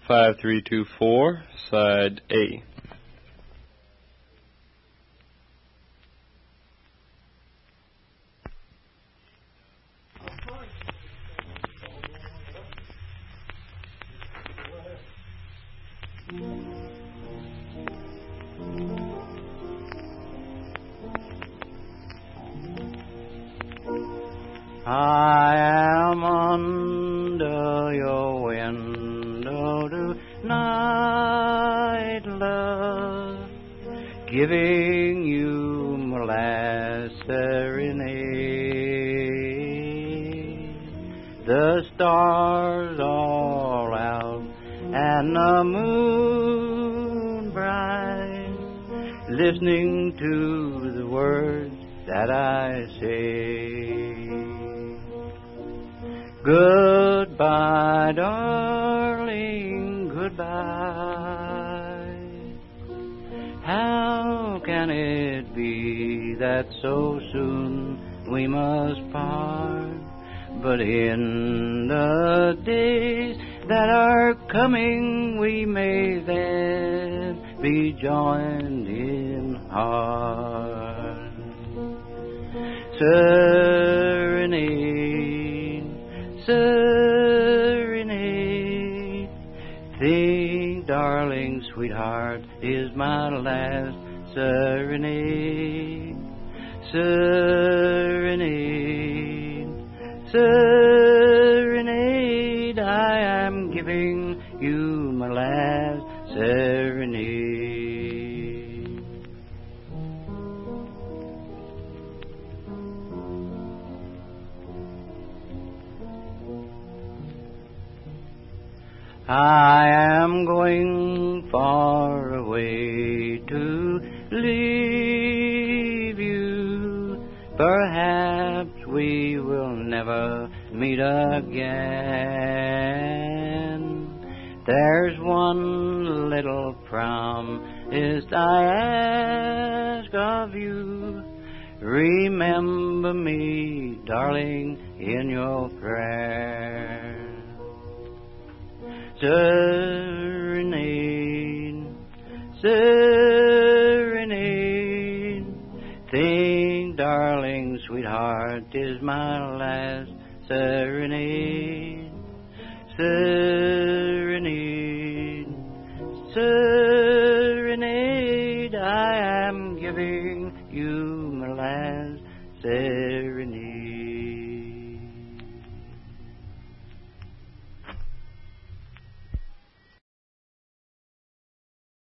5324, side A. I am under your window tonight, love, giving you my last serenade. The stars all out and the moon bright, listening to the words that I say. Goodbye, darling, goodbye. How can it be that so soon we must part? But in the days that are coming, we may then be joined in heart. Serenade, serenade. Think, darling, sweetheart, is my last serenade. Serenade, serenade. I am giving you my last serenade. I am going far away to leave you. Perhaps we will never meet again. There's one little promise I ask of you. Remember me, darling, in your prayer. Serenade, serenade. Think, darling, sweetheart, is my last serenade. Serenade.